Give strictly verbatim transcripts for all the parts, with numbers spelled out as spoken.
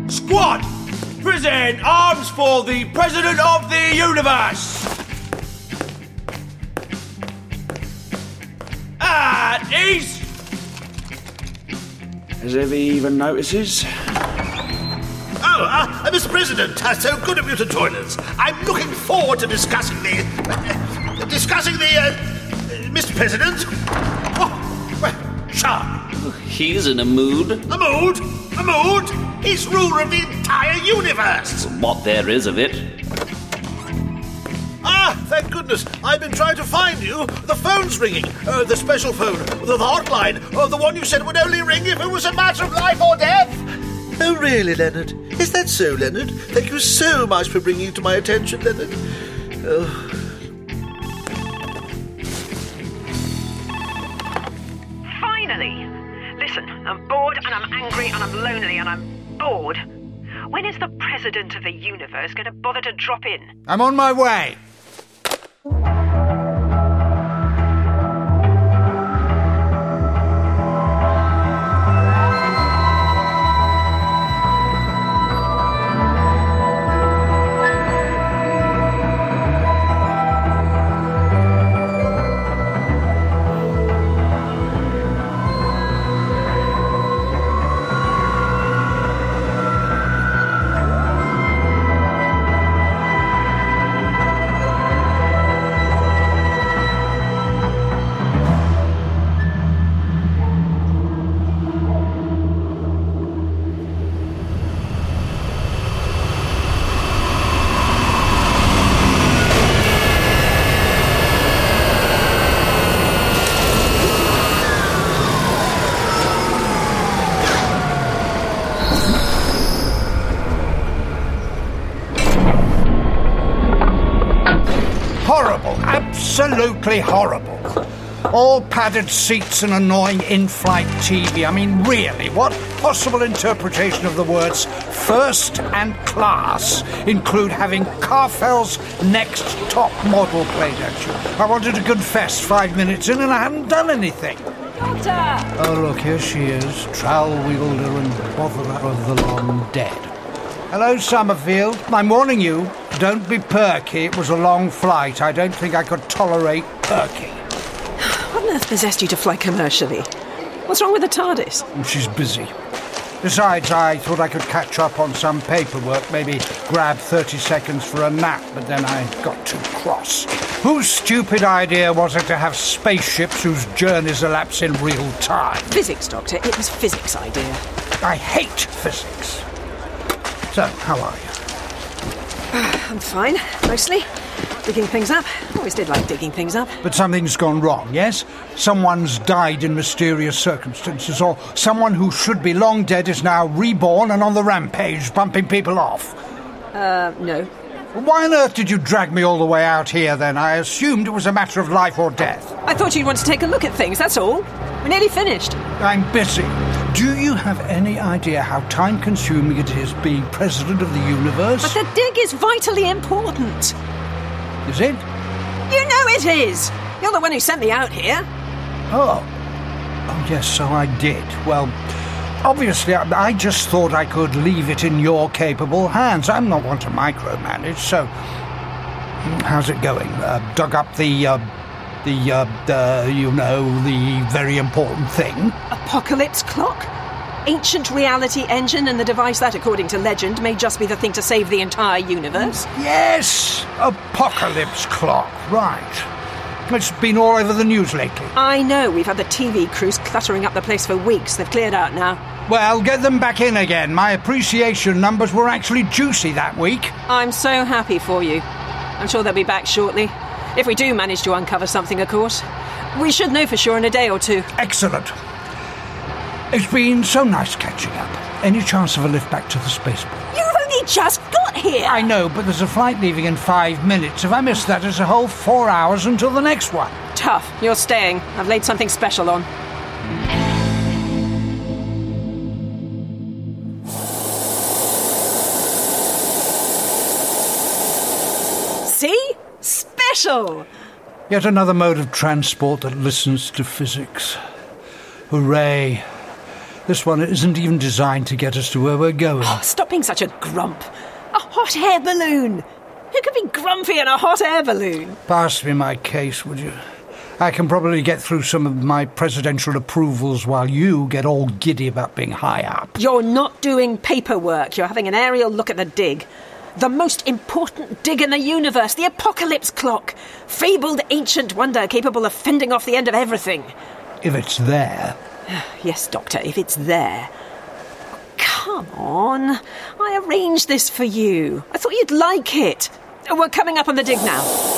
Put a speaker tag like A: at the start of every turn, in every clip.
A: Squad, present arms for the President of the Universe. At ease.
B: As if he even notices.
C: Oh, uh, Mister President, uh, so good of you to join us. I'm looking forward to discussing the... Uh, discussing the... Uh, Mister President? Oh, well, Charlie.
D: He's in a mood.
C: A mood? A mood? He's ruler of the entire universe.
D: What there is of it.
C: Ah, thank goodness. I've been trying to find you. The phone's ringing. Uh, the special phone. The, the hotline. Uh, the one you said would only ring if it was a matter of life or death. Oh, really, Leonard? Is that so, Leonard? Thank you so much for bringing it to my attention, Leonard. Oh.
E: Finally! Listen, I'm bored and I'm angry and I'm lonely and I'm bored. When is the President of the Universe going to bother to drop in?
A: I'm on my way. Absolutely horrible. All padded seats and annoying in-flight T V. I mean, really, what possible interpretation of the words first and class include having Carfel's Next Top Model played at you? I wanted to confess five minutes in and I hadn't done anything.
E: Doctor!
A: Oh, look, here she is, trowel wielder and botherer of the long dead. Hello, Summerfield. I'm warning you, don't be perky. It was a long flight. I don't think I could tolerate perky.
E: What on earth possessed you to fly commercially? What's wrong with the TARDIS?
A: She's busy. Besides, I thought I could catch up on some paperwork, maybe grab thirty seconds for a nap, but then I got too cross. Whose stupid idea was it to have spaceships whose journeys elapse in real time?
E: Physics, Doctor. It was physics' idea.
A: I hate physics. So, how are you?
E: I'm fine, mostly. Digging things up. Always did like digging things up.
A: But something's gone wrong, yes? Someone's died in mysterious circumstances, or someone who should be long dead is now reborn and on the rampage, bumping people off.
E: Uh, no.
A: Why on earth did you drag me all the way out here, then? I assumed it was a matter of life or death.
E: I thought you'd want to take a look at things, that's all. We're nearly finished.
A: I'm busy. Do you have any idea how time-consuming it is being President of the Universe?
E: But the dig is vitally important.
A: Is it?
E: You know it is! You're the one who sent me out here.
A: Oh. Oh, yes, so I did. Well, obviously, I, I just thought I could leave it in your capable hands. I'm not one to micromanage, so... How's it going? Uh, dug up the, uh, the, uh, uh, you know, the very important thing?
E: Apocalypse clock? Ancient reality engine and the device that, according to legend, may just be the thing to save the entire universe?
A: Yes! Apocalypse clock, right. It's been all over the news lately.
E: I know. We've had the T V crews cluttering up the place for weeks. They've cleared out now.
A: Well, get them back in again. My appreciation numbers were actually juicy that week.
E: I'm so happy for you. I'm sure they'll be back shortly. If we do manage to uncover something, of course. We should know for sure in a day or two.
A: Excellent. It's been so nice catching up. Any chance of a lift back to the spaceport?
E: You've only just got here!
A: I know, but there's a flight leaving in five minutes. If I miss that, it's a whole four hours until the next one.
E: Tough. You're staying. I've laid something special on. See? Special!
A: Yet another mode of transport that listens to physics. Hooray. This one isn't even designed to get us to where we're going.
E: Oh, stop being such a grump. A hot air balloon. Who could be grumpy in a hot air balloon?
A: Pass me my case, would you? I can probably get through some of my presidential approvals while you get all giddy about being high up.
E: You're not doing paperwork. You're having an aerial look at the dig. The most important dig in the universe, the apocalypse clock. Fabled ancient wonder capable of fending off the end of everything.
A: If it's there.
E: Yes, Doctor, if it's there. Come on. I arranged this for you. I thought you'd like it. We're coming up on the dig now.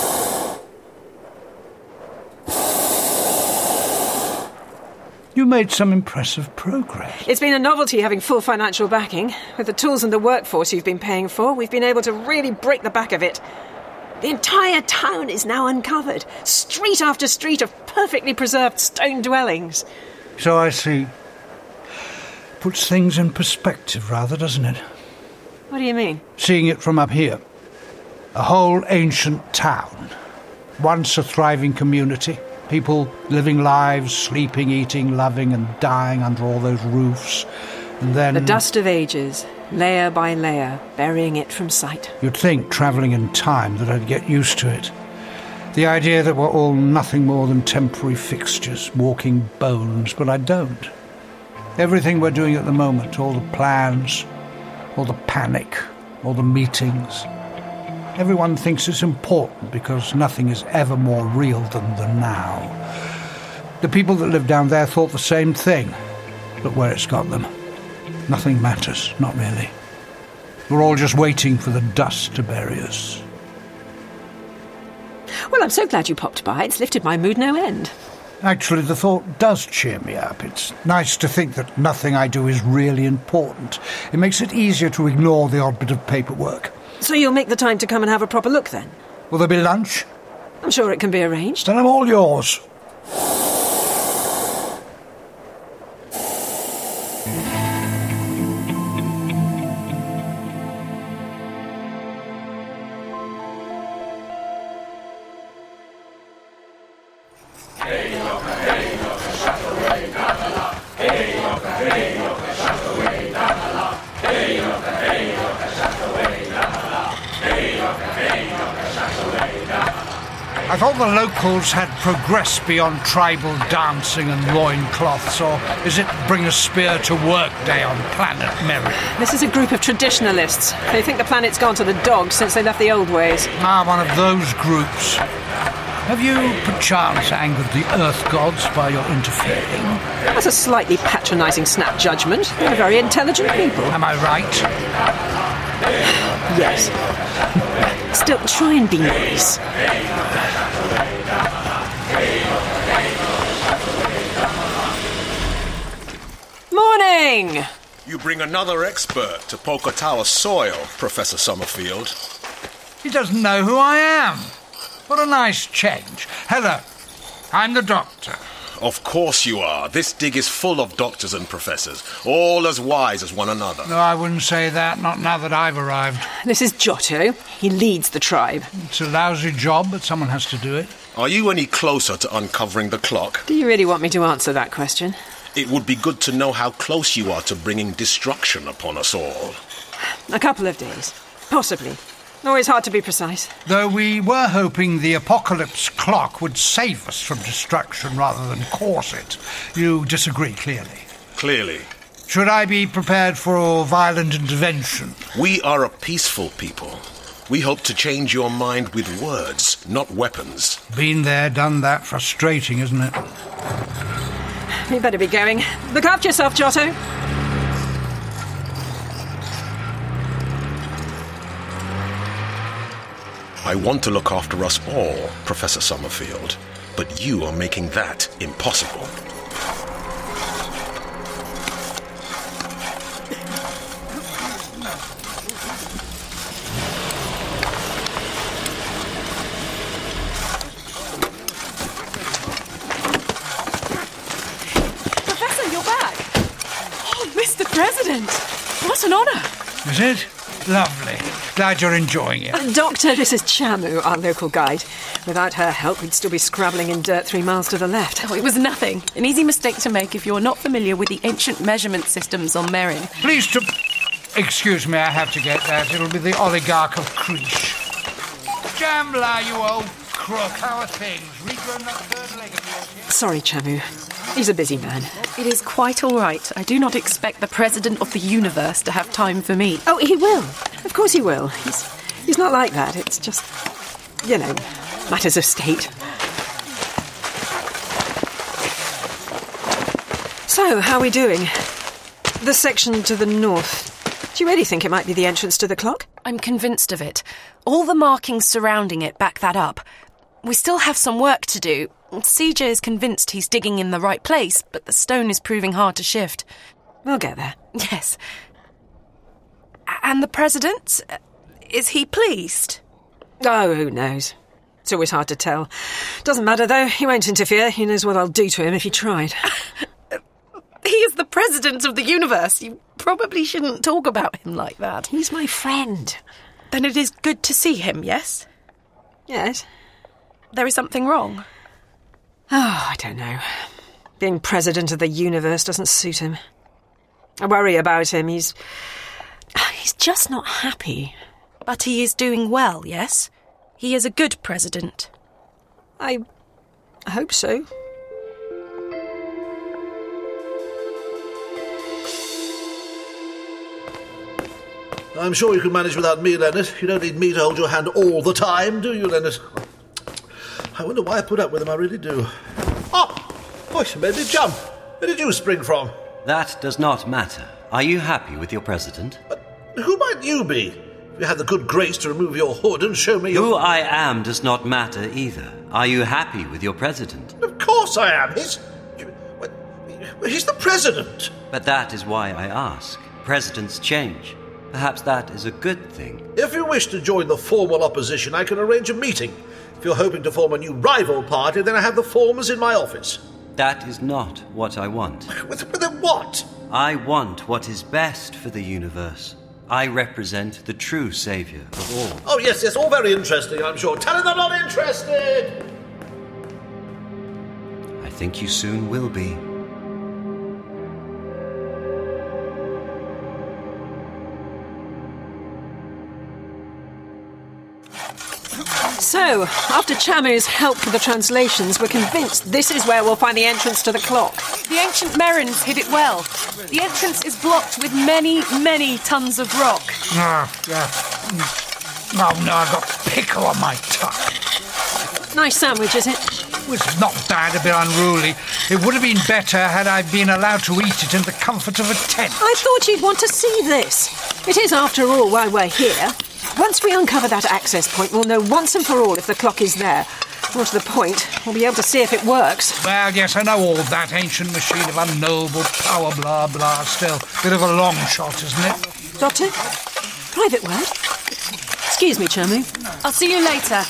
A: You made some impressive progress.
E: It's been a novelty having full financial backing. With the tools and the workforce you've been paying for, we've been able to really break the back of it. The entire town is now uncovered. Street after street of perfectly preserved stone dwellings.
A: So I see. Puts things in perspective, rather, doesn't it?
E: What do you mean?
A: Seeing it from up here. A whole ancient town. Once a thriving community. People living lives, sleeping, eating, loving and dying under all those roofs. And then...
E: the dust of ages, layer by layer, burying it from sight.
A: You'd think, travelling in time, that I'd get used to it. The idea that we're all nothing more than temporary fixtures, walking bones, but I don't. Everything we're doing at the moment, all the plans, all the panic, all the meetings... everyone thinks it's important because nothing is ever more real than the now. The people that live down there thought the same thing. Look where it's got them. Nothing matters, not really. We're all just waiting for the dust to bury us.
E: Well, I'm so glad you popped by. It's lifted my mood no end.
A: Actually, the thought does cheer me up. It's nice to think that nothing I do is really important. It makes it easier to ignore the odd bit of paperwork.
E: So you'll make the time to come and have a proper look, then?
A: Will there be lunch?
E: I'm sure it can be arranged.
A: Then I'm all yours. I thought the locals had progressed beyond tribal dancing and loincloths, or is it bring a spear to work day on planet Merry?
E: This is a group of traditionalists. They think the planet's gone to the dogs since they left the old ways.
A: Ah, one of those groups. Have you, perchance, angered the Earth gods by your interfering?
E: That's a slightly patronising snap judgment. They're very intelligent people.
A: Am I right?
E: Yes. Still, try and be nice. Morning!
F: You bring another expert to Poker Tower soil, Professor Summerfield.
A: He doesn't know who I am. What a nice change. Hello, I'm the doctor.
F: Of course you are. This dig is full of doctors and professors, all as wise as one another.
A: No, I wouldn't say that, not now that I've arrived.
E: This is Giotto. He leads the tribe.
A: It's a lousy job, but someone has to do it.
F: Are you any closer to uncovering the clock?
E: Do you really want me to answer that question?
F: It would be good to know how close you are to bringing destruction upon us all.
E: A couple of days. Possibly. Always hard to be precise.
A: Though we were hoping the apocalypse clock would save us from destruction rather than cause it. You disagree, clearly.
F: Clearly.
A: Should I be prepared for violent intervention?
F: We are a peaceful people. We hope to change your mind with words, not weapons.
A: Been there, done that. Frustrating, isn't it?
E: You better be going. Look after yourself, Giotto.
F: I want to look after us all, Professor Summerfield, but you are making that impossible.
E: Professor, you're back. Oh, Mister President. What an honour.
A: Is it? Lovely. Glad you're enjoying it.
E: Uh, Doctor, this is Chamu, our local guide. Without her help, we'd still be scrabbling in dirt three miles to the left.
G: Oh, it was nothing. An easy mistake to make if you're not familiar with the ancient measurement systems on Merin.
A: Please to... Excuse me, I have to get that. It'll be the oligarch of Creesh. Jamla, you old crook. How are things? Regrown that third leg of yours yet?
E: Sorry, Chamu. He's a busy man.
G: It is quite all right. I do not expect the President of the Universe to have time for me.
E: Oh, he will. Of course he will. He's, he's not like that. It's just, you know, matters of state. So, how are we doing? The section to the north. Do you really think it might be the entrance to the clock?
G: I'm convinced of it. All the markings surrounding it back that up. We still have some work to do. C J is convinced he's digging in the right place, but the stone is proving hard to shift.
E: We'll get there.
G: Yes. And the President? Is he pleased?
E: Oh, who knows? It's always hard to tell. Doesn't matter, though. He won't interfere. He knows what I'll do to him if he tried.
G: He is the President of the Universe. You probably shouldn't talk about him like that.
E: He's my friend.
G: Then it is good to see him, yes?
E: Yes.
G: There is something wrong.
E: Oh, I don't know. Being President of the Universe doesn't suit him. I worry about him. He's... He's just not happy.
G: But he is doing well, yes? He is a good president.
E: I... I hope so.
C: I'm sure you can manage without me, Leonard. You don't need me to hold your hand all the time, do you, Leonard? I wonder why I put up with him, I really do. Oh! Boy, you made me jump. Where did you spring from?
H: That does not matter. Are you happy with your president?
C: But who might you be? If you had the good grace to remove your hood and show me your...
H: Who I am does not matter either. Are you happy with your president?
C: Of course I am. He's... He's the president.
H: But that is why I ask. Presidents change. Perhaps that is a good thing.
C: If you wish to join the formal opposition, I can arrange a meeting. If you're hoping to form a new rival party, then I have the forms in my office.
H: That is not what I want.
C: But then what?
H: I want what is best for the universe. I represent the true saviour of all.
C: Oh, yes, yes, all very interesting, I'm sure. Tell him I'm not interested!
H: I think you soon will be.
E: So, after Chamu's help with the translations, we're convinced this is where we'll find the entrance to the clock.
G: The ancient Merins hid it well. The entrance is blocked with many, many tons of rock.
A: Ah, yeah. Oh, no, I've got pickle on my tongue.
E: Nice sandwich, is it?
A: It was not bad, a bit unruly. It would have been better had I been allowed to eat it in the comfort of a tent.
E: I thought you'd want to see this. It is, after all, why we're here. Once we uncover that access point, we'll know once and for all if the clock is there. More to the point, we'll be able to see if it works.
A: Well, yes, I know all that ancient machine of unknowable power, blah, blah. Still, bit of a long shot, isn't it?
E: Doctor? Private word? Excuse me, Chamu.
G: I'll see you later.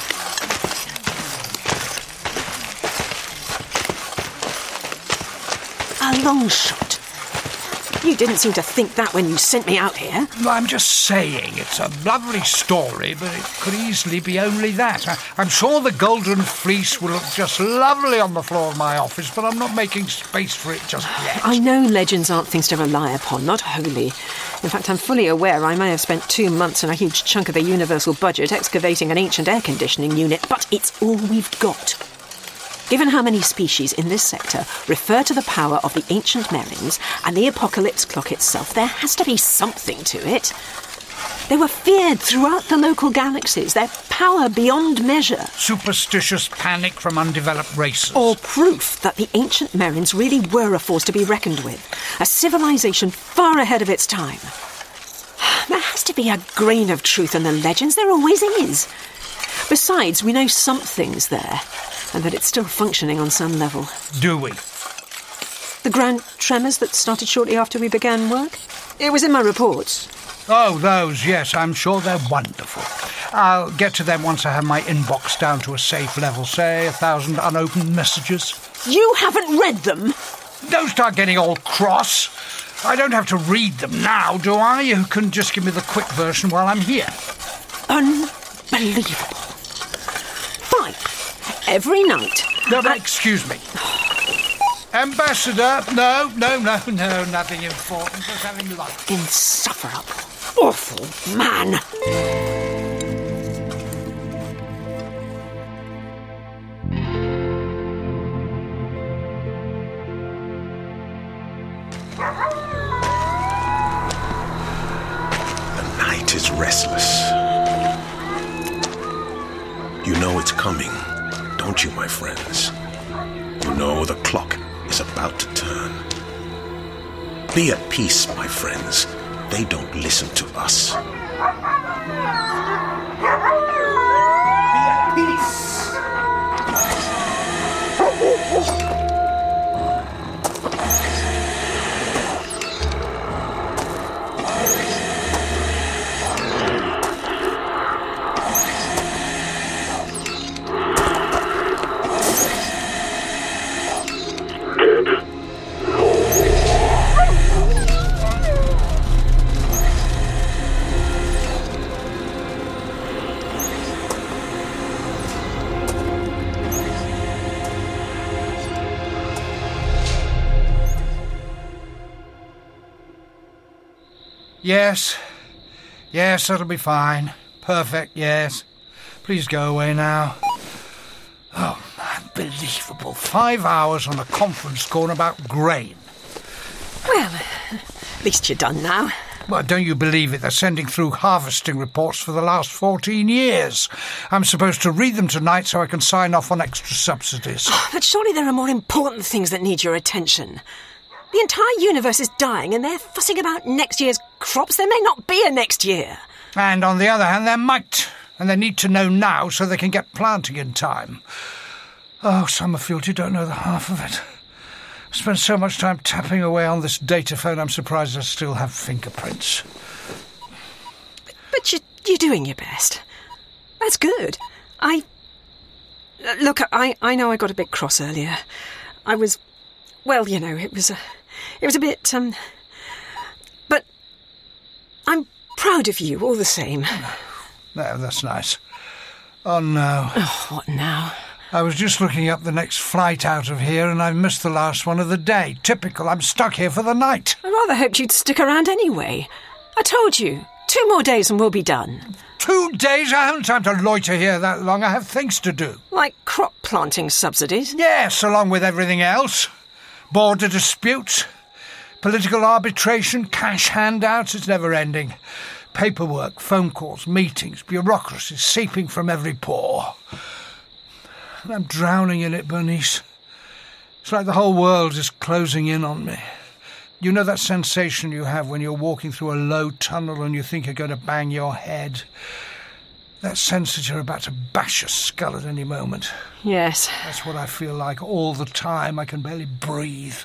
E: A long shot. You didn't seem to think that when you sent me out here.
A: Well, I'm just saying, it's a lovely story, but it could easily be only that. I, I'm sure the Golden Fleece will look just lovely on the floor of my office, but I'm not making space for it just yet.
E: I know legends aren't things to rely upon, not wholly. In fact, I'm fully aware I may have spent two months and a huge chunk of the Universal budget excavating an ancient air conditioning unit, but it's all we've got. Given how many species in this sector refer to the power of the ancient Merins and the apocalypse clock itself, there has to be something to it. They were feared throughout the local galaxies, their power beyond measure.
A: Superstitious panic from undeveloped races.
E: Or proof that the ancient Merins really were a force to be reckoned with, a civilization far ahead of its time. There has to be a grain of truth in the legends, there always is. Besides, we know something's there, and that it's still functioning on some level.
A: Do we?
E: The grand tremors that started shortly after we began work? It was in my reports.
A: Oh, those, yes, I'm sure they're wonderful. I'll get to them once I have my inbox down to a safe level, say a thousand unopened messages.
E: You haven't read them?
A: Don't start getting all cross. I don't have to read them now, do I? You can just give me the quick version while I'm here.
E: Unbelievable. Fine. Every night...
A: No, but
E: I...
A: excuse me. Ambassador, no, no, no, no, nothing important. Just having lunch.
E: Insufferable. Awful man.
F: The night is restless. You know it's coming, don't you, my friends? You know the clock is about to turn. Be at peace, my friends. They don't listen to us. Be at peace.
A: Yes. Yes, that'll be fine. Perfect, yes. Please go away now. Oh, unbelievable. Five hours on a conference call about grain.
E: Well, at least you're done now.
A: Well, don't you believe it? They're sending through harvesting reports for the last fourteen years. I'm supposed to read them tonight so I can sign off on extra subsidies.
E: Oh, but surely there are more important things that need your attention. The entire universe is dying and they're fussing about next year's crops. There may not be a next year.
A: And on the other hand, there might. And they need to know now so they can get planting in time. Oh, Summerfield, you don't know the half of it. I spent so much time tapping away on this data phone, I'm surprised I still have fingerprints.
E: But, but you, you're doing your best. That's good. I... Look, I, I know I got a bit cross earlier. I was... Well, you know, it was a... It was a bit, um... But I'm proud of you all the same.
A: No, that's nice. Oh, no.
E: Oh, what now?
A: I was just looking up the next flight out of here and I missed the last one of the day. Typical, I'm stuck here for the night.
E: I rather hoped you'd stick around anyway. I told you, two more days and we'll be done.
A: Two days? I haven't time to loiter here that long. I have things to do.
E: Like crop planting subsidies?
A: Yes, along with everything else. Border disputes, political arbitration, cash handouts, it's never ending. Paperwork, phone calls, meetings, bureaucracy seeping from every pore. I'm drowning in it, Bernice. It's like the whole world is closing in on me. You know that sensation you have when you're walking through a low tunnel and you think you're going to bang your head? That sense that you're about to bash your skull at any moment.
E: Yes.
A: That's what I feel like all the time. I can barely breathe.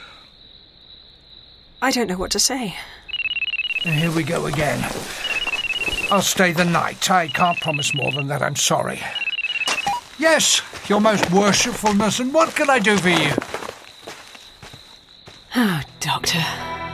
E: I don't know what to say.
A: And here we go again. I'll stay the night. I can't promise more than that, I'm sorry. Yes, your most worshipfulness, and what can I do for you?
E: Oh, Doctor.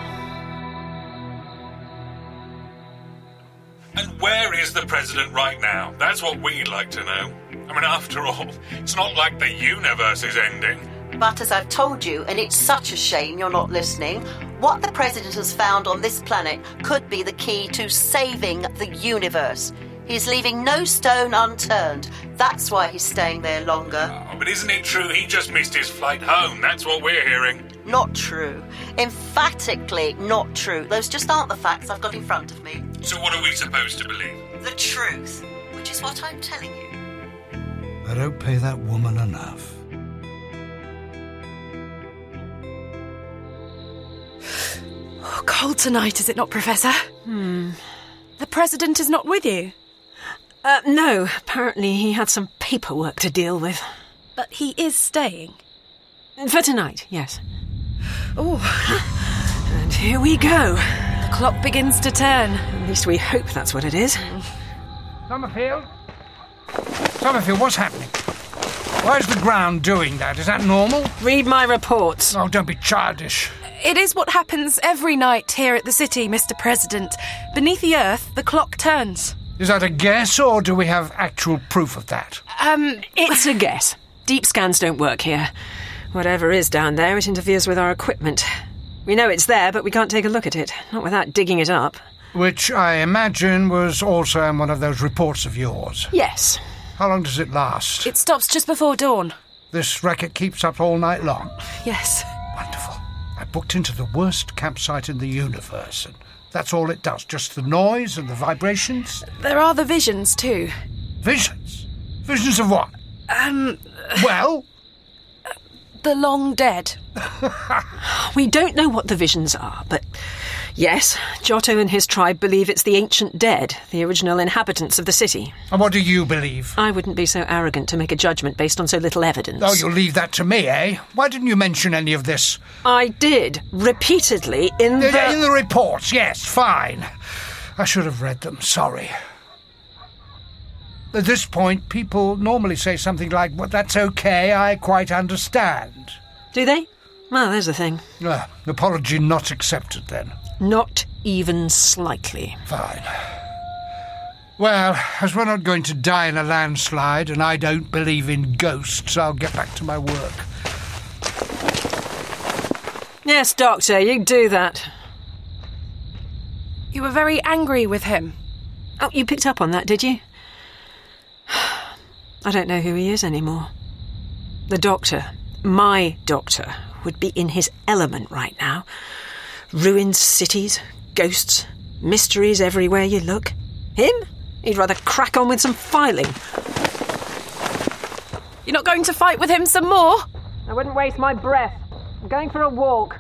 I: And where is the President right now? That's what we'd like to know. I mean, after all, it's not like the universe is ending.
J: But as I've told you, and it's such a shame you're not listening, what the President has found on this planet could be the key to saving the universe. He's leaving no stone unturned. That's why he's staying there longer.
I: Oh, but isn't it true he just missed his flight home? That's what we're hearing.
J: Not true. Emphatically not true. Those just aren't the facts I've got in front of me.
I: So what are we supposed to believe?
J: The truth, which is what I'm telling you.
A: I don't pay that woman enough.
G: Oh, cold tonight, is it not, Professor?
E: Hmm.
G: The President is not with you?
E: Uh, no, apparently he had some paperwork to deal with.
G: But he is staying?
E: For tonight, yes.
G: Oh.
E: And here we go.
G: The clock begins to turn.
E: At least we hope that's what it is.
A: Summerfield? Summerfield, what's happening? Why is the ground doing that? Is that normal?
E: Read my reports.
A: Oh, don't be childish.
G: It is what happens every night here at the city, Mister President. Beneath the earth, the clock turns.
A: Is that a guess, or do we have actual proof of that?
G: Um,
E: It's a guess. Deep scans don't work here. Whatever is down there, it interferes with our equipment. We know it's there, but we can't take a look at it. Not without digging it up.
A: Which I imagine was also in one of those reports of yours.
E: Yes.
A: How long does it last?
G: It stops just before dawn.
A: This racket keeps up all night long?
G: Yes.
A: Wonderful. I booked into the worst campsite in the universe, and that's all it does, just the noise and the vibrations?
G: There are the visions, too.
A: Visions? Visions of what?
G: Um...
A: Well?
G: The long dead.
E: We don't know what the visions are, but yes, Giotto and his tribe believe it's the ancient dead, the original inhabitants of the city.
A: And what do you believe?
E: I wouldn't be so arrogant to make a judgment based on so little evidence.
A: Oh, you'll leave that to me, eh? Why didn't you mention any of this?
E: I did, repeatedly, in the...
A: In the reports, yes, fine. I should have read them, sorry. At this point, people normally say something like, well, that's okay, I quite understand.
E: Do they? Well, there's the thing.
A: Uh, apology not accepted, then.
E: Not even slightly.
A: Fine. Well, as we're not going to die in a landslide, and I don't believe in ghosts, I'll get back to my work.
E: Yes, Doctor, you do that.
G: You were very angry with him.
E: Oh, you picked up on that, did you? I don't know who he is anymore. The Doctor, my Doctor, would be in his element right now. Ruined cities, ghosts, mysteries everywhere you look. Him? He'd rather crack on with some filing.
G: You're not going to fight with him some more?
E: I wouldn't waste my breath. I'm going for a walk.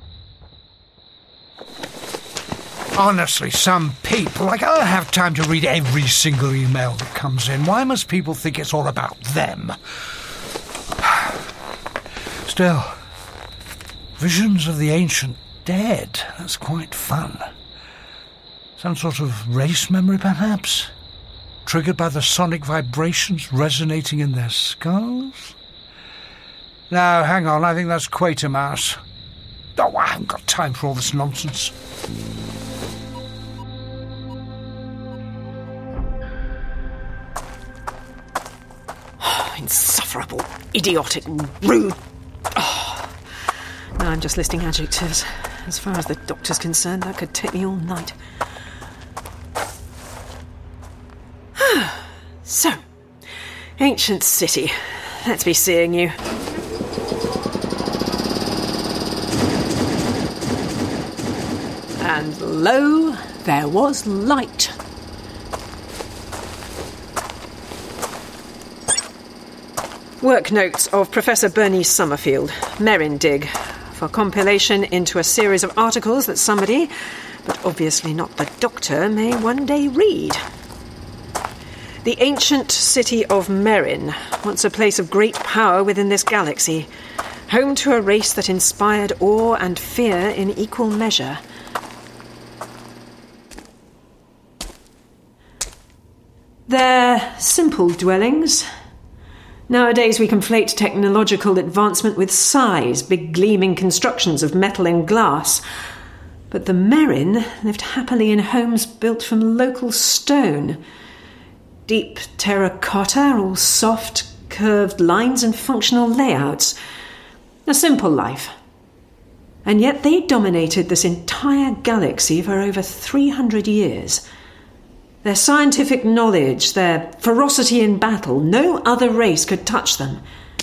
A: Honestly, some people, like, I don't have time to read every single email that comes in. Why must people think it's all about them? Still, visions of the ancient dead, that's quite fun. Some sort of race memory, perhaps? Triggered by the sonic vibrations resonating in their skulls? No, hang on, I think that's Quatermass. Oh, I haven't got time for all this nonsense.
E: Insufferable, idiotic, rude. Oh. Now I'm just listing adjectives. As far as the Doctor's concerned, that could take me all night. So, ancient city. Let's be seeing you. And lo, there was light. Work notes of Professor Bernice Summerfield, Merindig, for compilation into a series of articles that somebody, but obviously not the Doctor, may one day read. The ancient city of Merin, once a place of great power within this galaxy, home to a race that inspired awe and fear in equal measure. They're simple dwellings. Nowadays we conflate technological advancement with size, big gleaming constructions of metal and glass. But the Merin lived happily in homes built from local stone. Deep terracotta, all soft, curved lines and functional layouts. A simple life. And yet they dominated this entire galaxy for over three hundred years. Their scientific knowledge, their ferocity in battle, no other race could touch them.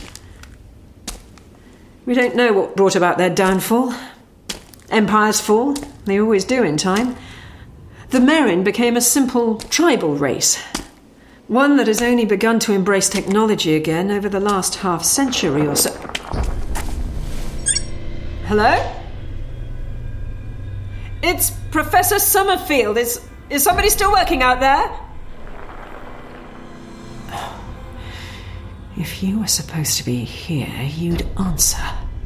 E: We don't know what brought about their downfall. Empires fall, they always do in time. The Merin became a simple tribal race, one that has only begun to embrace technology again over the last half century or so. Hello? It's Professor Summerfield. Is, is somebody still working out there? If you were supposed to be here, you'd answer.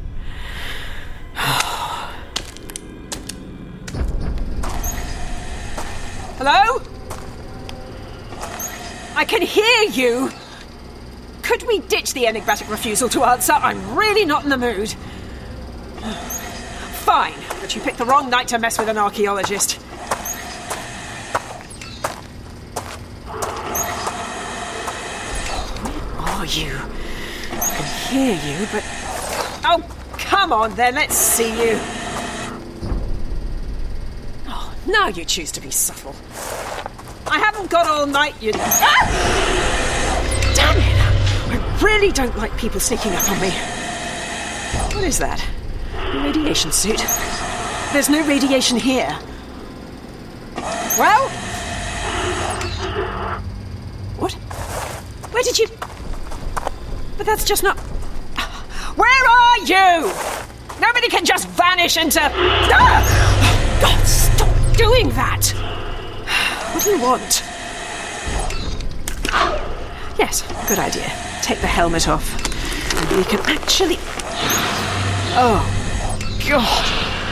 E: Hello? I can hear you! Could we ditch the enigmatic refusal to answer? I'm really not in the mood. Fine, but you picked the wrong night to mess with an archaeologist. Where are you? I can hear you, but... Oh, come on then, let's see you. Oh, now you choose to be subtle. I haven't got all night, you... Ah! Damn it! I really don't like people sneaking up on me. What is that? A radiation suit? There's no radiation here. Well? What? Where did you... But that's just not... Where are you? Nobody can just vanish into... Ah! God, stop doing that! What do you want? Yes, good idea. Take the helmet off. And we can actually... Oh, God.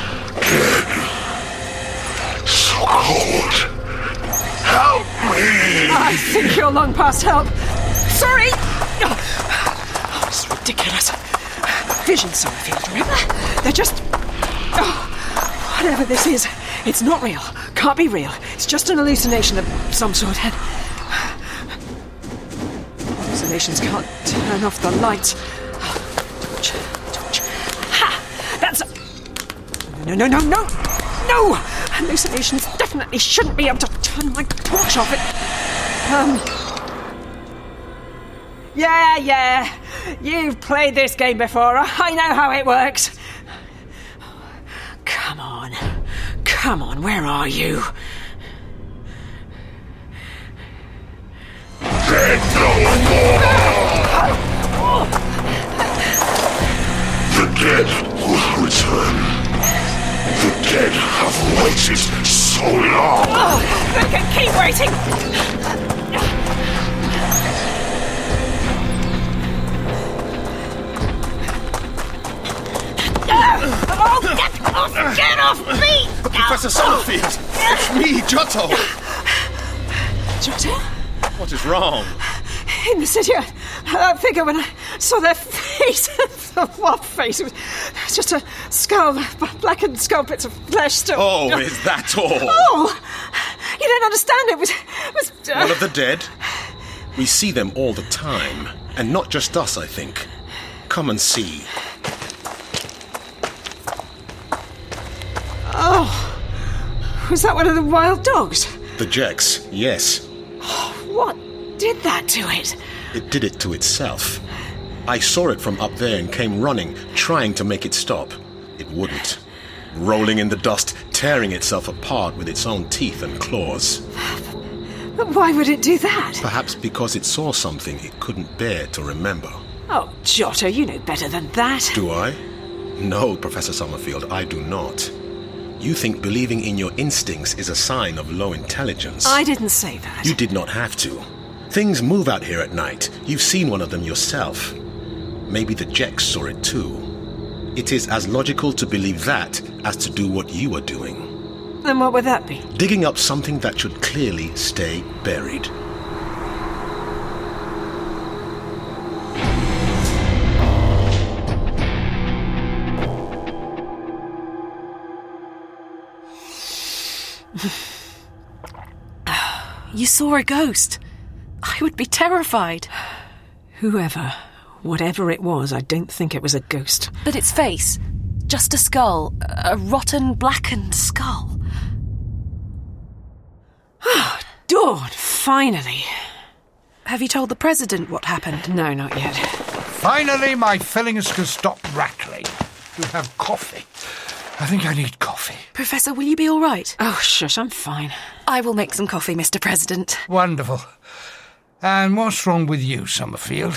F: So cold. Help me!
E: I think you're long past help. Sorry! Oh, it's ridiculous. Visions, Summerfield, remember? They're just... Oh, whatever this is, it's not real. Can't be real. It's just an hallucination of some sort. Hallucinations can't turn off the lights. Torch, torch. Ha! That's... A... No, no, no, no! No! Hallucinations definitely shouldn't be able to turn my torch off. It... Um... Yeah, yeah. You've played this game before. I know how it works. Come on. Come on, where are you?
F: Dead no more! The dead will return. The dead have waited so long.
E: Oh, they can keep waiting. Oh, get off! Get off me!
F: Professor Summerfield! It's me, Giotto!
E: Giotto?
F: What is wrong?
E: In the city, I, I figure when I saw their face... What face? It was just a skull, blackened skull, bits of flesh still...
F: Oh, is that all?
E: Oh! You don't understand, it was... It was uh...
F: One of the dead? We see them all the time. And not just us, I think. Come and see.
E: Oh, was that one of the wild dogs?
F: The Jex, yes.
E: What did that to it?
F: It did it to itself. I saw it from up there and came running, trying to make it stop. It wouldn't. Rolling in the dust, tearing itself apart with its own teeth and claws.
E: But why would it do that?
F: Perhaps because it saw something it couldn't bear to remember.
E: Oh, Giotto, you know better than that.
F: Do I? No, Professor Summerfield, I do not. You think believing in your instincts is a sign of low intelligence.
E: I didn't say that.
F: You did not have to. Things move out here at night. You've seen one of them yourself. Maybe the Jex saw it too. It is as logical to believe that as to do what you are doing.
E: Then what would that be?
F: Digging up something that should clearly stay buried.
G: You saw a ghost. I would be terrified.
E: Whoever, whatever it was, I don't think it was a ghost.
G: But its face, just a skull, a rotten, blackened skull.
E: Ah, Dawn, finally.
G: Have you told the President what happened?
E: No, not yet.
A: Finally, my fillings can stop rattling. You have coffee. I think I need coffee.
G: Professor, will you be all right?
E: Oh, shush, I'm fine.
G: I will make some coffee, Mister President.
A: Wonderful. And what's wrong with you, Summerfield?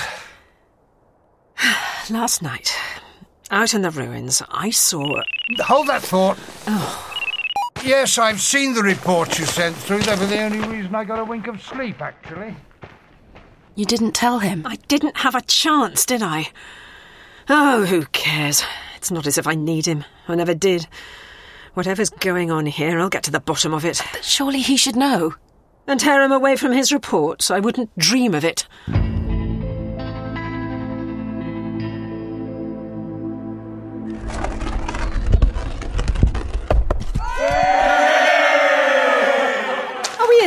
E: Last night, out in the ruins, I saw...
A: Hold that thought.
E: Oh.
A: Yes, I've seen the reports you sent through. They were the only reason I got a wink of sleep, actually.
G: You didn't tell him?
E: I didn't have a chance, did I? Oh, who cares? It's not as if I need him. I never did. Whatever's going on here, I'll get to the bottom of it.
G: But surely he should know.
E: And tear him away from his reports. I wouldn't dream of it.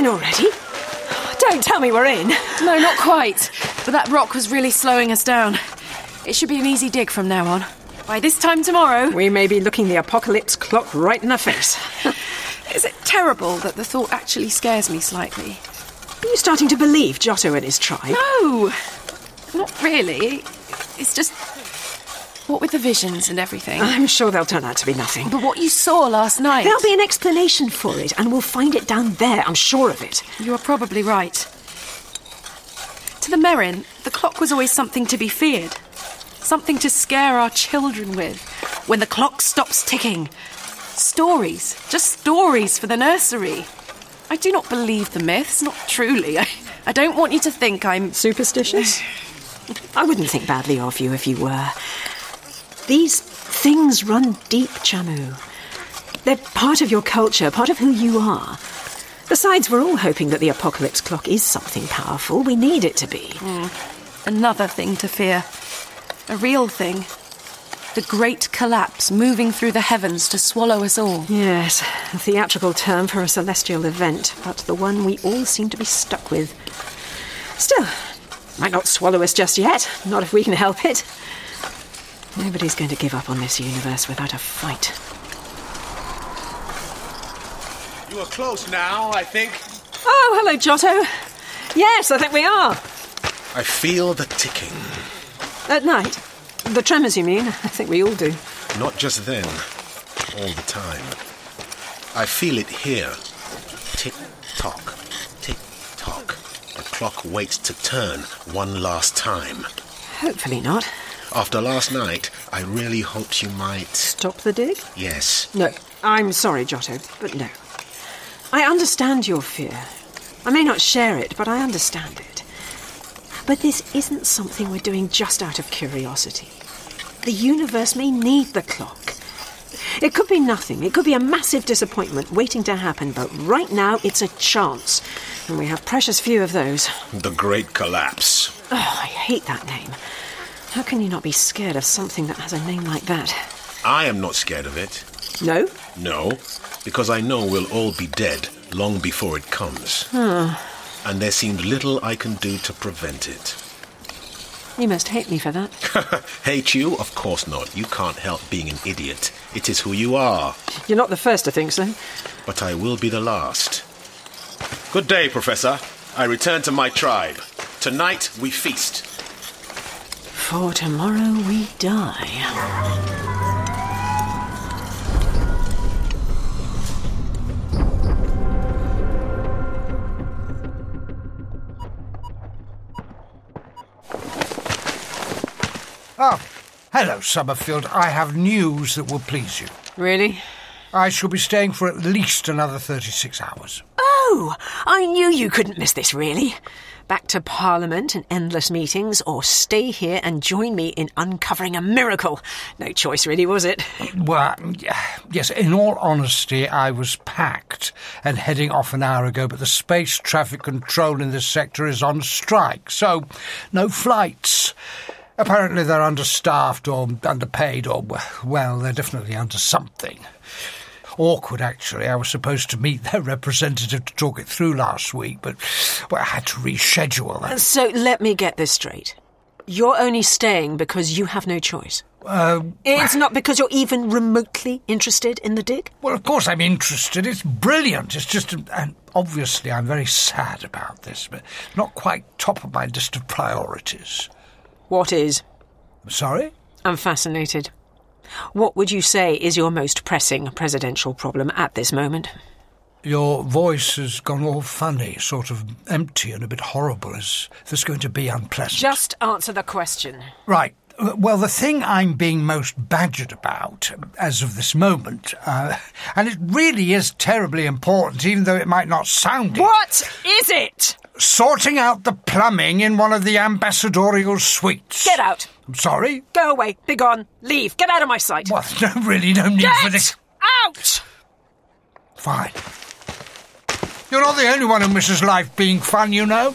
E: already? Don't tell me we're in.
G: No, not quite. But that rock was really slowing us down. It should be an easy dig from now on. By this time tomorrow...
E: We may be looking the apocalypse clock right in the face.
G: Is it terrible that the thought actually scares me slightly?
E: Are you starting to believe Giotto and his tribe?
G: No, not really. It's just... what with the visions and everything.
E: I'm sure they'll turn out to be nothing.
G: But what you saw last night...
E: There'll be an explanation for it, and we'll find it down there, I'm sure of it.
G: You are probably right. To the Merrin, the clock was always something to be feared. Something to scare our children with. When the clock stops ticking. Stories. Just stories for the nursery. I do not believe the myths, not truly. I, I don't want you to think I'm...
E: Superstitious? I wouldn't think badly of you if you were. These things run deep, Chamu. They're part of your culture, part of who you are. Besides, we're all hoping that the apocalypse clock is something powerful. We need it to be.
G: Mm. Another thing to fear. A real thing. The great collapse moving through the heavens to swallow us all.
E: Yes, a theatrical term for a celestial event, but the one we all seem to be stuck with. Still, might not swallow us just yet, not if we can help it. Nobody's going to give up on this universe without a fight.
F: You are close now, I think.
E: Oh, hello, Giotto. Yes, I think we are.
F: I feel the ticking.
E: At night? The tremors, you mean? I think we all do.
F: Not just then, all the time. I feel it here. Tick-tock, tick-tock. The clock waits to turn one last time.
E: Hopefully not.
F: After last night, I really hoped you might...
E: Stop the dig?
F: Yes.
E: No, I'm sorry, Giotto, but no. I understand your fear. I may not share it, but I understand it. But this isn't something we're doing just out of curiosity. The universe may need the clock. It could be nothing. It could be a massive disappointment waiting to happen, but right now it's a chance. And we have precious few of those.
F: The Great Collapse.
E: Oh, I hate that name. How can you not be scared of something that has a name like that?
F: I am not scared of it.
E: No?
F: No, because I know we'll all be dead long before it comes.
E: Hmm.
F: And there seemed little I can do to prevent it.
E: You must hate me for that.
F: Hate you? Of course not. You can't help being an idiot. It is who you are.
E: You're not the first to think so.
F: But I will be the last. Good day, Professor. I return to my tribe. Tonight we feast.
E: For tomorrow we die.
A: Oh, hello, Summerfield. I have news that will please you.
E: Really?
A: I shall be staying for at least another thirty-six hours.
E: Oh, I knew you couldn't miss this, really. Back to Parliament and endless meetings, or stay here and join me in uncovering a miracle. No choice, really, was it?
A: Well, yes, in all honesty, I was packed and heading off an hour ago, but the space traffic control in this sector is on strike, so no flights. Apparently they're understaffed or underpaid or, well, they're definitely under something. Awkward, actually. I was supposed to meet their representative to talk it through last week, but well, I had to reschedule that.
E: So let me get this straight. You're only staying because you have no choice.
A: Uh,
E: it's not because you're even remotely interested in the dig?
A: Well, of course I'm interested. It's brilliant. It's just... And obviously I'm very sad about this, but not quite top of my list of priorities.
E: What is?
A: Sorry?
E: I'm fascinated. What would you say is your most pressing presidential problem at this moment?
A: Your voice has gone all funny, sort of empty and a bit horrible. Is this going to be unpleasant?
E: Just answer the question.
A: Right. Well, the thing I'm being most badgered about, as of this moment, uh, and it really is terribly important, even though it might not sound it.
E: What is it?
A: Sorting out the plumbing in one of the ambassadorial suites.
E: Get out.
A: I'm sorry?
E: Go away. Be gone. Leave. Get out of my sight.
A: Well, no, really, no need
E: Get
A: for this.
E: out!
A: Fine. You're not the only one who misses life being fun, you know.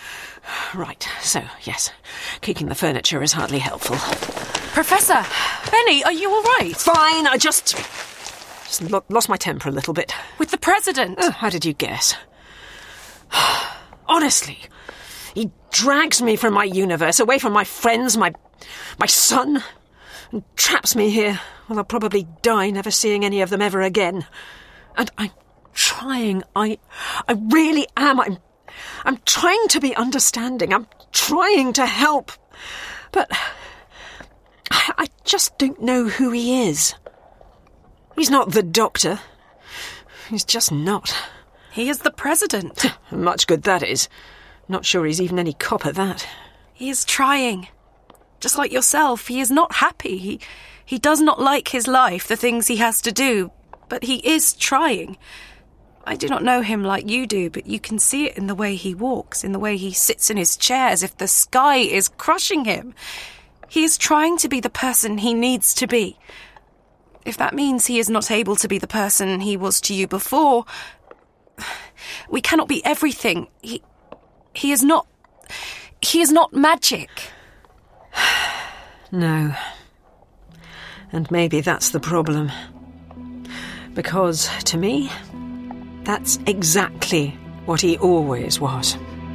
E: Right, so, yes, kicking the furniture is hardly helpful.
G: Professor! Penny, are you all right?
E: Fine, I just... just lo- lost my temper a little bit.
G: With the President?
E: Oh, how did you guess? Honestly, he drags me from my universe, away from my friends, my... my son, and traps me here. Well, I'll probably die never seeing any of them ever again. And I'm trying, I... I really am, I'm... I'm trying to be understanding, I'm trying to help, but I, I just don't know who he is. He's not the Doctor. He's just not.
G: He is the President.
E: Much good that is. Not sure he's even any cop at that.
G: He is trying. Just like yourself, he is not happy. He, he does not like his life, the things he has to do, but he is trying. I do not know him like you do, but you can see it in the way he walks, in the way he sits in his chair as if the sky is crushing him. He is trying to be the person he needs to be. If that means he is not able to be the person he was to you before, we cannot be everything. He, he is not... He is not magic.
E: No. And maybe that's the problem. Because, to me... that's exactly what he always was.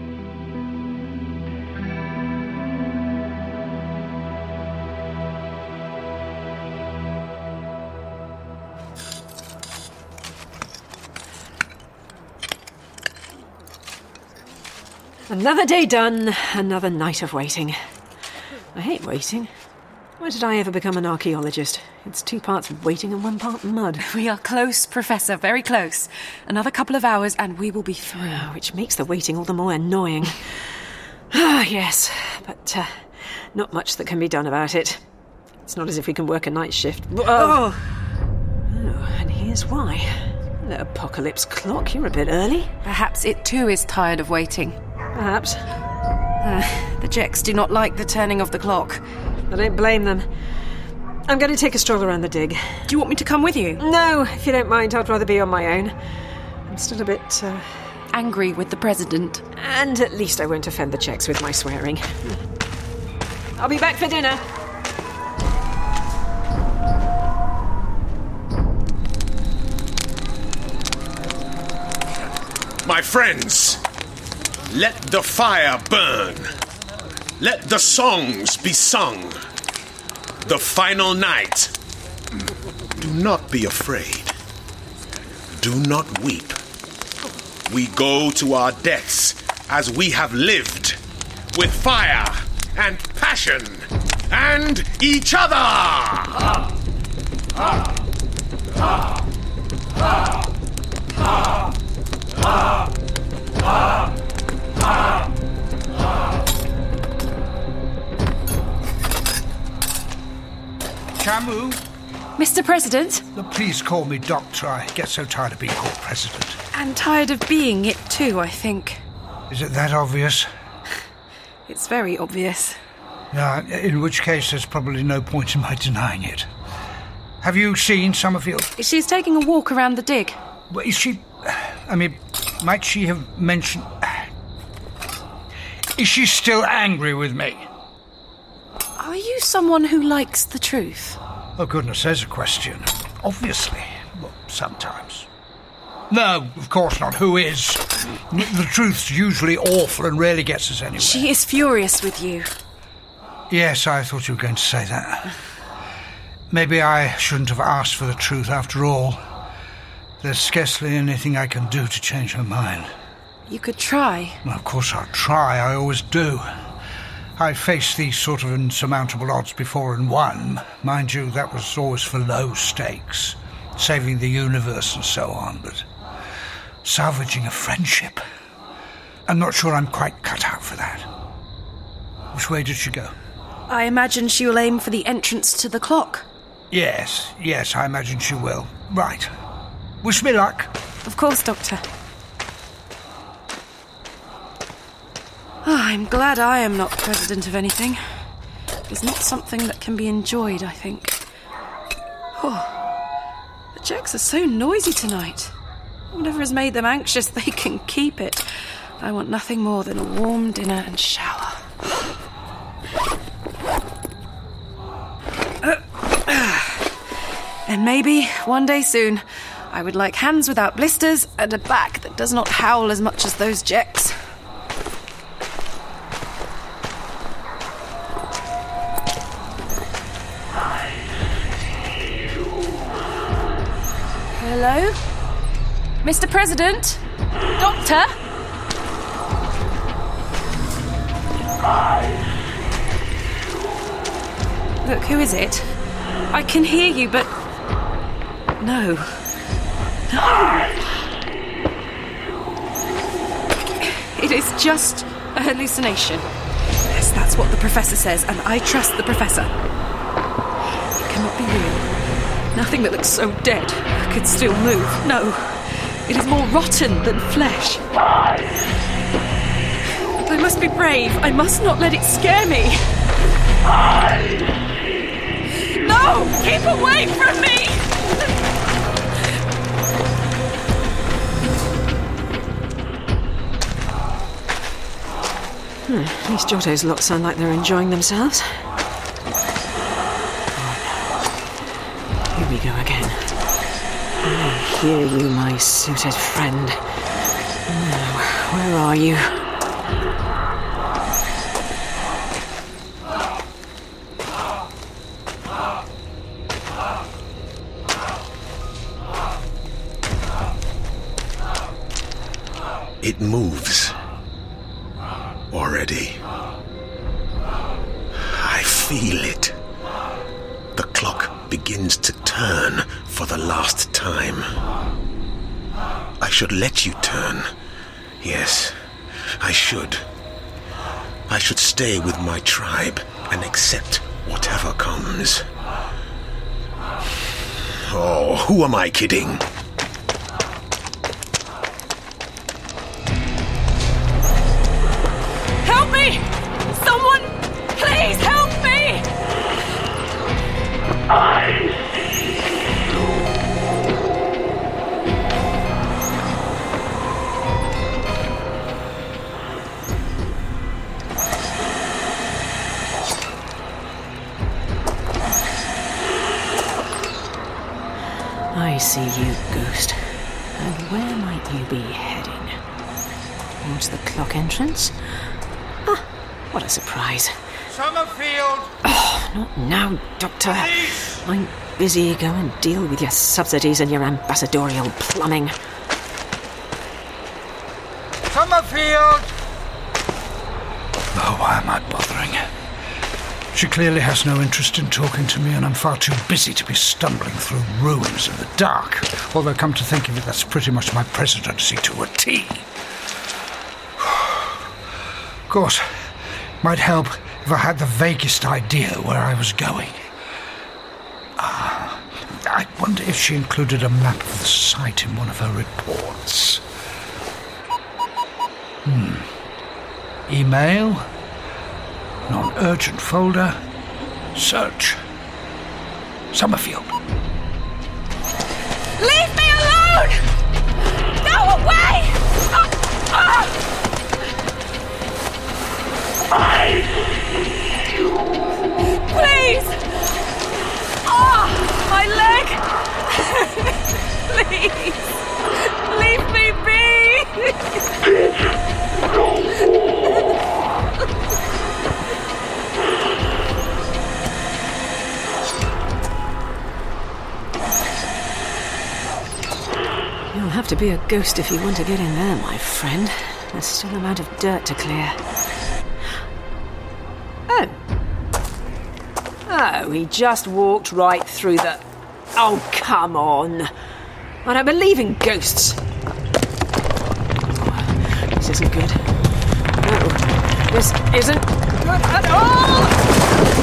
E: Another day done, another night of waiting. I hate waiting. Why did I ever become an archaeologist? It's two parts waiting and one part mud.
G: We are close, Professor, very close. Another couple of hours and we will be through.
E: Oh, which makes the waiting all the more annoying. Ah, yes, but uh, not much that can be done about it. It's not as if we can work a night shift. Oh, oh. oh and here's why. The apocalypse clock, you're a bit early.
G: Perhaps it too is tired of waiting.
E: Perhaps.
G: Uh, the Jeks do not like the turning of the clock.
E: I don't blame them. I'm going to take a stroll around the dig.
G: Do you want me to come with you?
E: No, if you don't mind, I'd rather be on my own. I'm still a bit... Uh...
G: angry with the President.
E: And at least I won't offend the Czechs with my swearing. I'll be back for dinner.
F: My friends, let the fire burn. Let the songs be sung. The final night. Do not be afraid. Do not weep. We go to our deaths as we have lived, with fire and passion and each other. Ah, ah, ah, ah, ah, ah, ah, ah, ah.
A: Camus?
G: Mister President?
A: Please call me Doctor. I get so tired of being called President.
G: And tired of being it too, I think.
A: Is it that obvious?
G: It's very obvious.
A: Yeah, in which case there's probably no point in my denying it. Have you seen Summerfield?
G: She's taking a walk around the dig.
A: Well, is she... I mean, might she have mentioned... Is she still angry with me?
G: Are you someone who likes the truth?
A: Oh, goodness, there's a question. Obviously. Well, sometimes. No, of course not. Who is? The truth's usually awful and rarely gets us anywhere.
G: She is furious with you.
A: Yes, I thought you were going to say that. Maybe I shouldn't have asked for the truth after all. There's scarcely anything I can do to change her mind.
G: You could try.
A: Well, of course I'll try. I always do. I faced these sort of insurmountable odds before and won. Mind you, that was always for low stakes. Saving the universe and so on, but salvaging a friendship. I'm not sure I'm quite cut out for that. Which way did she go?
G: I imagine she will aim for the entrance to the clock.
A: Yes, yes, I imagine she will. Right. Wish me luck.
G: Of course, Doctor. Oh, I'm glad I am not president of anything. It's not something that can be enjoyed, I think. Oh, the Jeks are so noisy tonight. Whatever has made them anxious, they can keep it. I want nothing more than a warm dinner and shower. Uh, uh. Then maybe, one day soon, I would like hands without blisters and a back that does not howl as much as those Jecks. Hello? Mister President? Doctor? Look, who is it? I can hear you, but... No. No! It is just a hallucination. Yes, that's what the Professor says, and I trust the Professor. It cannot be real. Nothing that looks so dead could still move. No. It is more rotten than flesh. I must be brave. I must not let it scare me. No! Keep away from me!
E: Hmm, these Giotto's lot sound like they're enjoying themselves. Here we go again. I hear you, my suited friend. Now, where are you?
F: It moves. Already. I feel it. The clock begins to turn for the last time. I should let you turn. Yes, I should. I should stay with my tribe and accept whatever comes. Oh, who am I kidding?
G: Someone, please help me! I see
E: I see you, Ghost. And where might you be heading? Towards the clock entrance? Ah, what a surprise.
A: Summerfield!
E: Oh, not now, Doctor.
A: Please.
E: I'm busy. Go and deal with your subsidies and your ambassadorial plumbing.
A: Summerfield! Oh, why am I bothering? She clearly has no interest in talking to me, and I'm far too busy to be stumbling through ruins in the dark. Although, come to think of it, that's pretty much my presidency to a T. Of course, might help if I had the vaguest idea where I was going. Ah, I wonder if she included a map of the site in one of her reports. Hmm. Email. Non-urgent folder. Search. Summerfield.
G: Leave me alone! Go away! Ah, ah. I see you. Please! Ah, my leg! Please! Leave me be!
E: You'll have to be a ghost if you want to get in there, my friend. There's still an amount of dirt to clear. Oh. Oh, he just walked right through the... Oh, come on. I don't believe in ghosts. Oh, this isn't good. No, this isn't good at all!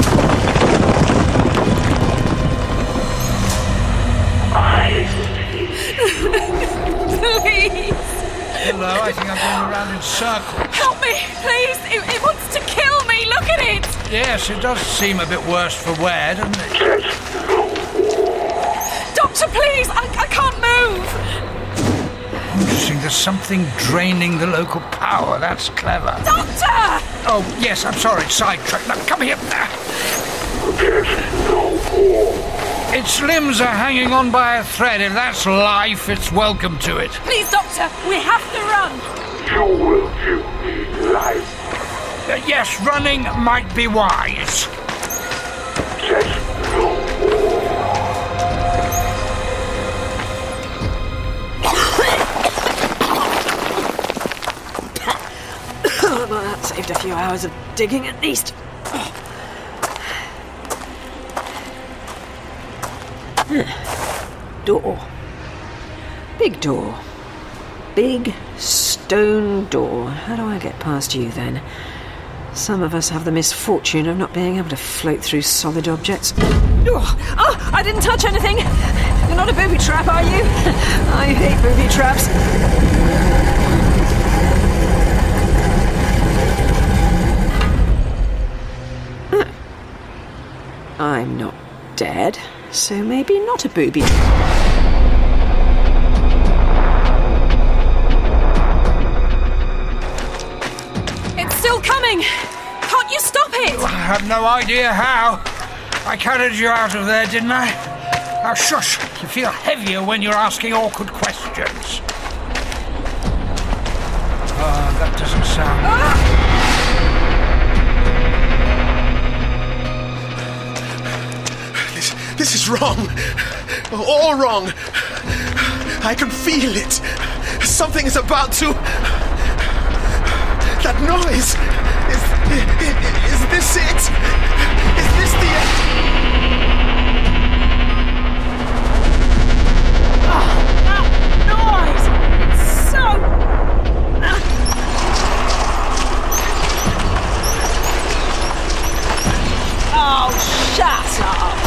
G: Please!
A: Hello, I think I'm going around in circles.
G: Help me, please! It, it wants to kill me! Look at it!
A: Yes, it does seem a bit worse for wear, doesn't it?
G: Doctor, please! I, I can't move!
A: Interesting, there's something draining the local power. That's clever.
G: Doctor!
A: Oh, yes, I'm sorry, sidetrack. Now, come here. Its limbs are hanging on by a thread. If that's life, it's welcome to it.
G: Please, Doctor, we have to run.
K: You will give me life.
A: Uh, yes, running might be wise.
K: Just no more.
E: Well, that saved a few hours of digging at least. Door. Big door. Big stone door. How do I get past you then? Some of us have the misfortune of not being able to float through solid objects. Oh, oh, I didn't touch anything! You're not a booby trap, are you? I hate booby traps. I'm not dead, so maybe not a booby.
G: It's still coming! Can't you stop it?
A: I have no idea how. I carried you out of there, didn't I? Now shush, you feel heavier when you're asking awkward questions. Oh, that doesn't sound...
G: Ah!
F: This is wrong. All wrong. I can feel it. Something is about to... That noise. Is, is, is this it? Is this the end?
G: Oh, that noise! It's so... Oh, shut up!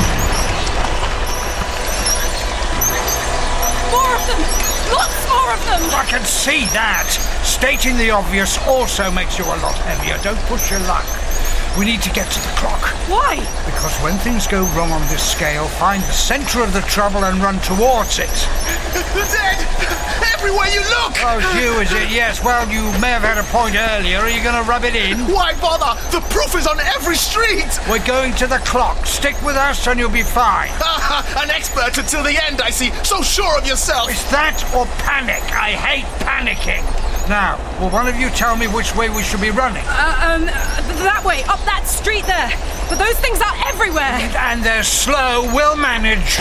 G: More of them! Lots more of them!
A: I can see that. Stating the obvious also makes you a lot heavier. Don't push your luck. We need to get to the clock.
G: Why?
A: Because when things go wrong on this scale, find the centre of the trouble and run towards it.
F: The dead! Everywhere you look!
A: Oh, it's you, is it? Yes, well, you may have had a point earlier. Are you going to rub it in?
F: Why bother? The proof is on every street!
A: We're going to the clock. Stick with us and you'll be fine.
F: An expert until the end, I see. So sure of yourself.
A: Is that or panic? I hate panicking. Now, will one of you tell me which way we should be running?
G: Uh, um, that way, up that street there. But those things are everywhere.
A: And they're slow. We'll manage.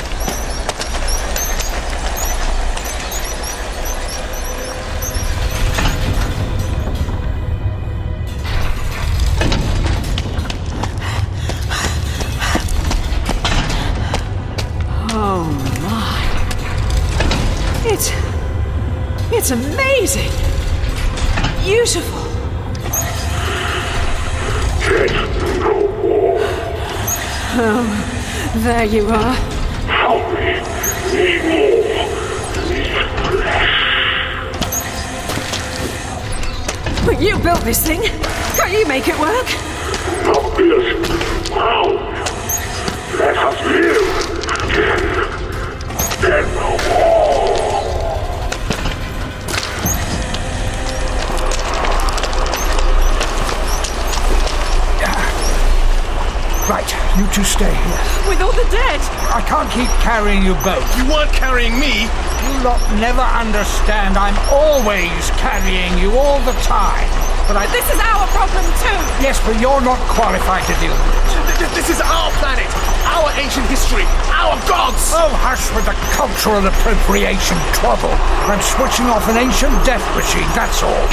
E: Oh, my. It's... It's amazing. Beautiful. Oh, there you are.
K: Help me. Need more. Need flesh.
E: But you built this thing. Can't you make it work?
K: Not this. Now. Let us live. Then. Then no more.
A: Right, you two stay here.
G: With all the dead?
A: I can't keep carrying you both.
F: You weren't carrying me.
A: You lot never understand. I'm always carrying you all the time. But I...
G: This is our problem too.
A: Yes, but you're not qualified to deal with it.
F: This is our planet, our ancient history, our gods.
A: Oh, hush with the cultural appropriation trouble. I'm switching off an ancient death machine, that's all.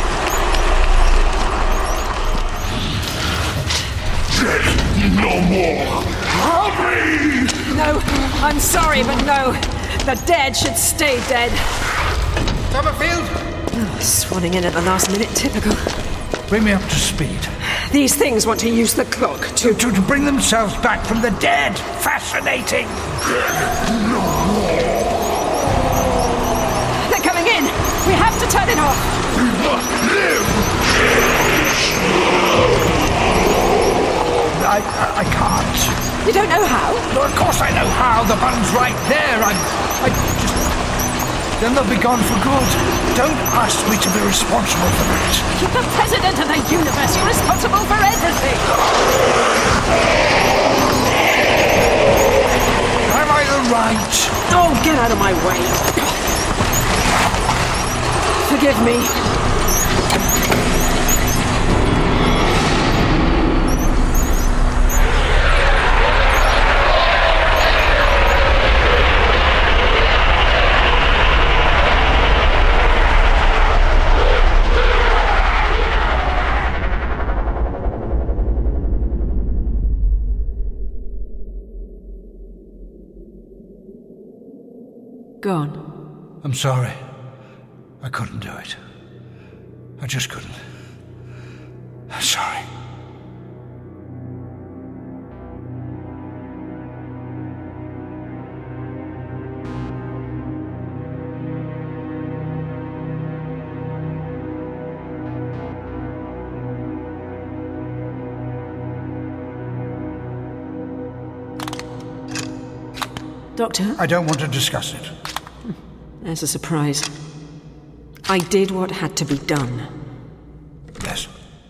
K: No more. Help me!
E: No, I'm sorry, but no. The dead should stay dead.
A: Summerfield?
E: Oh, swanning in at the last minute, typical.
A: Bring me up to speed.
E: These things want to use the clock to...
A: To, to bring themselves back from the dead. Fascinating.
E: They're coming in. We have to turn it off.
K: We must live.
A: I, I, I can't.
E: You don't know how?
A: No, of course I know how. The button's right there. I, I just... Then they'll be gone for good. Don't ask me to be responsible for that.
E: You're the president of the universe. You're responsible for everything.
A: Have I right.
E: Oh, get out of my way. Forgive me.
G: Gone.
A: I'm sorry. I couldn't do it. I just couldn't. I'm sorry.
E: Doctor?
A: I don't want to discuss it.
E: There's a surprise. I did what had to be done.
A: Yes.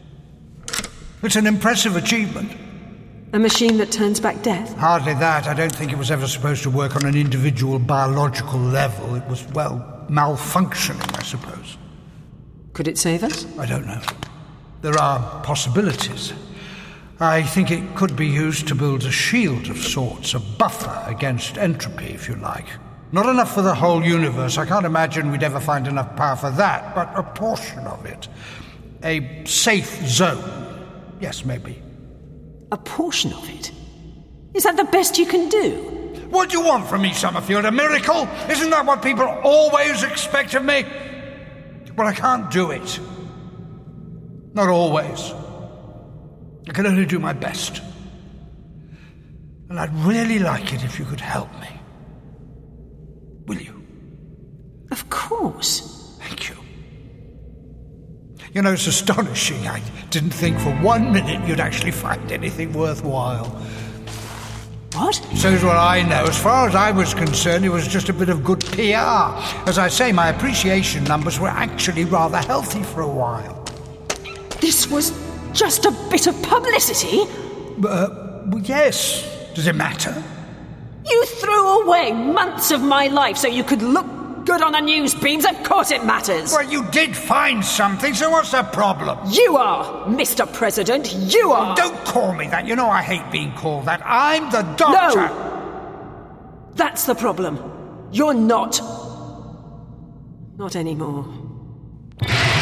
A: It's an impressive achievement.
E: A machine that turns back death?
A: Hardly that. I don't think it was ever supposed to work on an individual biological level. It was, well, malfunctioning, I suppose.
E: Could it save us?
A: I don't know. There are possibilities. I think it could be used to build a shield of sorts, a buffer against entropy, if you like. Not enough for the whole universe. I can't imagine we'd ever find enough power for that, but a portion of it. A safe zone. Yes, maybe.
E: A portion of it? Is that the best you can do?
A: What do you want from me, Summerfield? A miracle? Isn't that what people always expect of me? Well, I can't do it. Not always. I can only do my best. And I'd really like it if you could help me. Will you?
E: Of course.
A: Thank you. You know, it's astonishing. I didn't think for one minute you'd actually find anything worthwhile.
E: What?
A: So's what I know. As far as I was concerned, it was just a bit of good P R. As I say, my appreciation numbers were actually rather healthy for a while.
E: This was just a bit of publicity?
A: Uh, well, yes. Does it matter?
E: You threw away months of my life so you could look good on the news beams. Of course it matters.
A: Well, you did find something, so what's the problem?
E: You are, Mister President. You are.
A: Don't call me that. You know I hate being called that. I'm the doctor.
E: No. That's the problem. You're not. Not anymore.